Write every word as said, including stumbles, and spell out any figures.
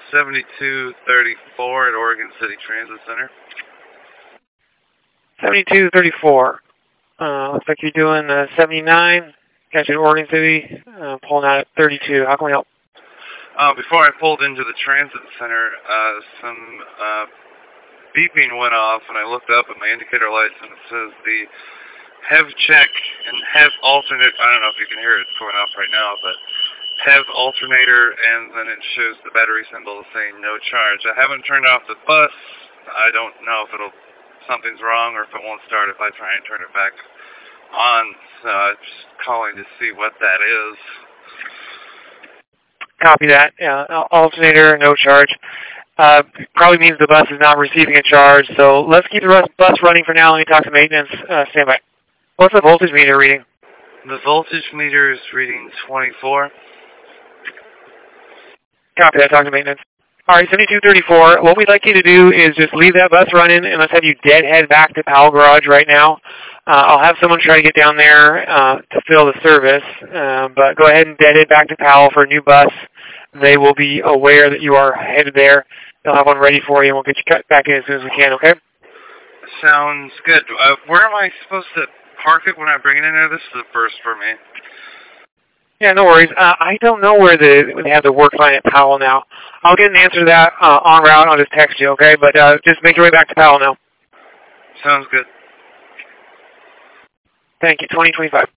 seventy-two thirty-four at Oregon City Transit Center. seventy-two thirty-four. Uh, looks like you're doing uh, seventy-nine. Got you in Oregon City, uh, pulling out at thirty-two. How can we help? Uh, before I pulled into the transit center, uh, some uh, beeping went off, and I looked up at my indicator lights, and it says the H E V check and H E V alternate. I don't know if you can hear it going off right now, but H E V alternator, and then it shows the battery symbol saying no charge. I haven't turned off the bus. I don't know if it'll something's wrong or if it won't start if I try and turn it back on. So I'm just calling to see what that is. Copy that. Yeah, alternator, no charge. Uh, probably means the bus is not receiving a charge, so let's keep the bus running for now. Let me talk to maintenance. Uh, stand by. What's the voltage meter reading? The voltage meter is reading twenty-four. Copy that. Talk to maintenance. All right, seventy-two thirty-four. What we'd like you to do is just leave that bus running, and let's have you deadhead back to Powell Garage right now. Uh, I'll have someone try to get down there uh, to fill the service, uh, but go ahead and deadhead back to Powell for a new bus. They will be aware that you are headed there. They'll have one ready for you, and we'll get you cut back in as soon as we can, okay? Sounds good. Uh, where am I supposed to park it when I bring it in there? This is a first for me. Yeah, no worries. Uh, I don't know where the, they have the work line at Powell now. I'll get an answer to that uh, en route. I'll just text you, okay? But uh, just make your way back to Powell now. Sounds good. Thank you. twenty twenty-five.